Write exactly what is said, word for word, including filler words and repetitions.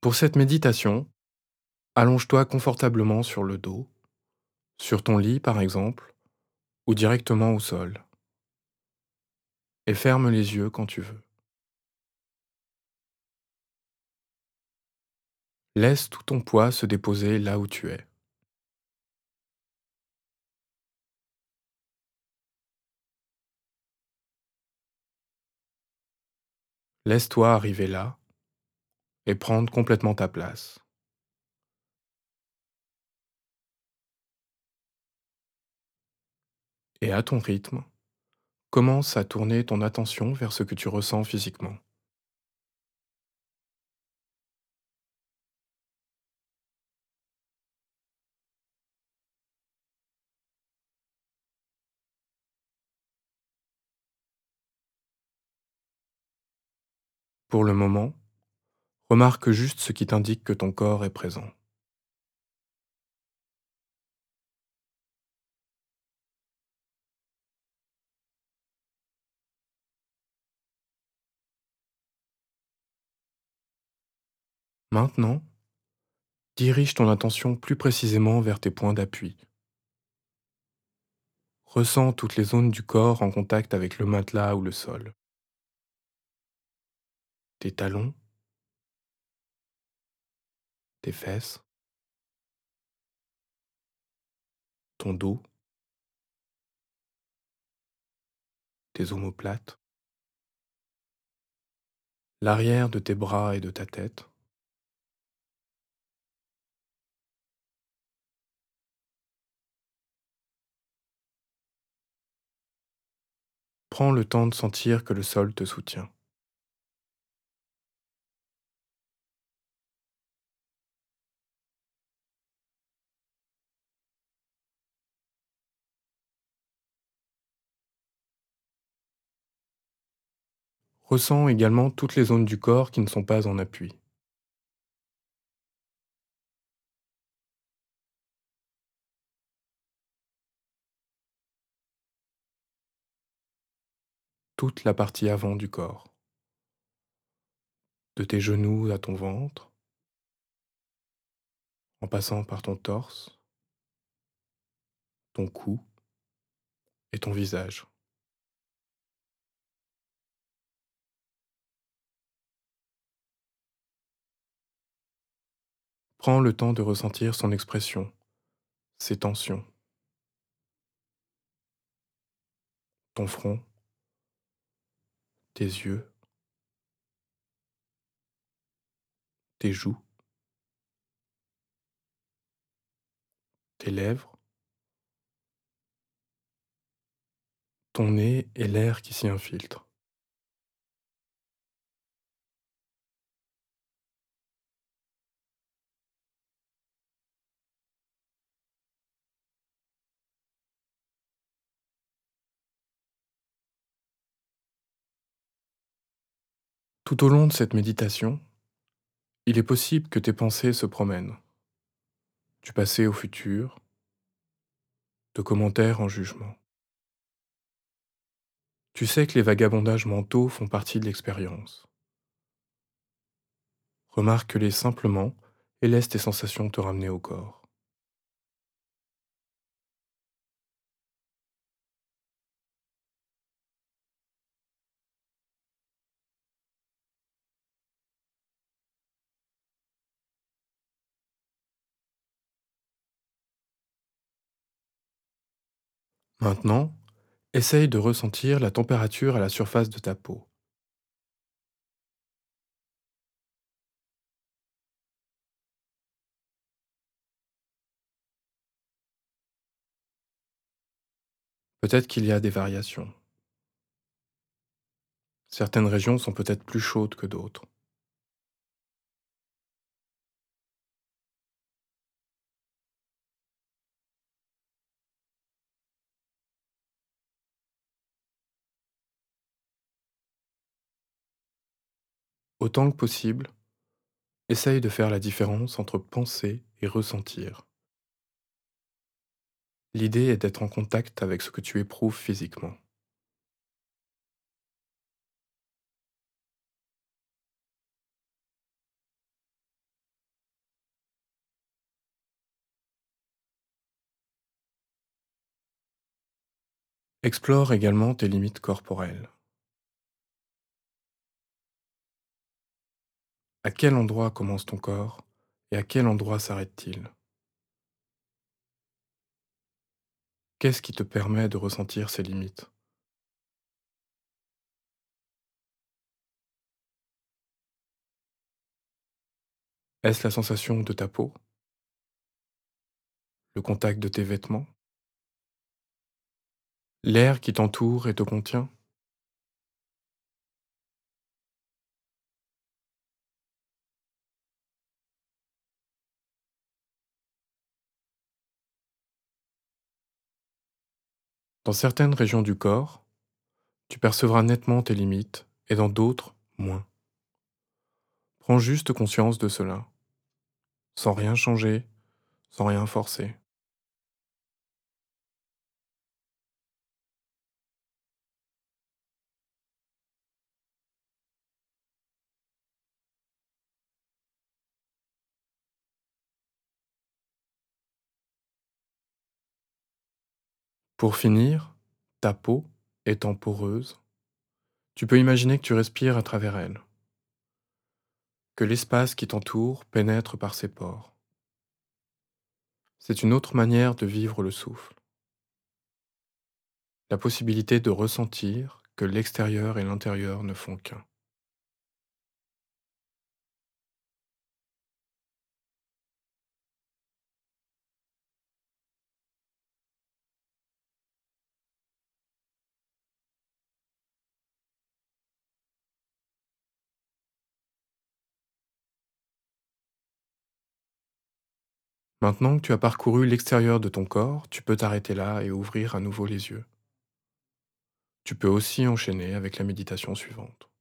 Pour cette méditation, allonge-toi confortablement sur le dos, sur ton lit par exemple, ou directement au sol, et ferme les yeux quand tu veux. Laisse tout ton poids se déposer là où tu es. Laisse-toi arriver là et prendre complètement ta place. Et à ton rythme, commence à tourner ton attention vers ce que tu ressens physiquement. Pour le moment, remarque juste ce qui t'indique que ton corps est présent. Maintenant, dirige ton attention plus précisément vers tes points d'appui. Ressens toutes les zones du corps en contact avec le matelas ou le sol. Tes talons, tes fesses, ton dos, tes omoplates, l'arrière de tes bras et de ta tête. Prends le temps de sentir que le sol te soutient. Ressens également toutes les zones du corps qui ne sont pas en appui. Toute la partie avant du corps, de tes genoux à ton ventre, en passant par ton torse, ton cou et ton visage. Prends le temps de ressentir son expression, ses tensions, ton front, tes yeux, tes joues, tes lèvres, ton nez et l'air qui s'y infiltre. Tout au long de cette méditation, il est possible que tes pensées se promènent, du passé au futur, de commentaires en jugement. Tu sais que les vagabondages mentaux font partie de l'expérience. Remarque-les simplement et laisse tes sensations te ramener au corps. Maintenant, essaye de ressentir la température à la surface de ta peau. Peut-être qu'il y a des variations. Certaines régions sont peut-être plus chaudes que d'autres. Autant que possible, essaye de faire la différence entre penser et ressentir. L'idée est d'être en contact avec ce que tu éprouves physiquement. Explore également tes limites corporelles. À quel endroit commence ton corps et à quel endroit s'arrête-t-il? Qu'est-ce qui te permet de ressentir ces limites? Est-ce la sensation de ta peau? Le contact de tes vêtements? L'air qui t'entoure et te contient? Dans certaines régions du corps, tu percevras nettement tes limites et dans d'autres, moins. Prends juste conscience de cela, sans rien changer, sans rien forcer. Pour finir, ta peau étant poreuse, tu peux imaginer que tu respires à travers elle, que l'espace qui t'entoure pénètre par ses pores. C'est une autre manière de vivre le souffle, la possibilité de ressentir que l'extérieur et l'intérieur ne font qu'un. Maintenant que tu as parcouru l'extérieur de ton corps, tu peux t'arrêter là et ouvrir à nouveau les yeux. Tu peux aussi enchaîner avec la méditation suivante.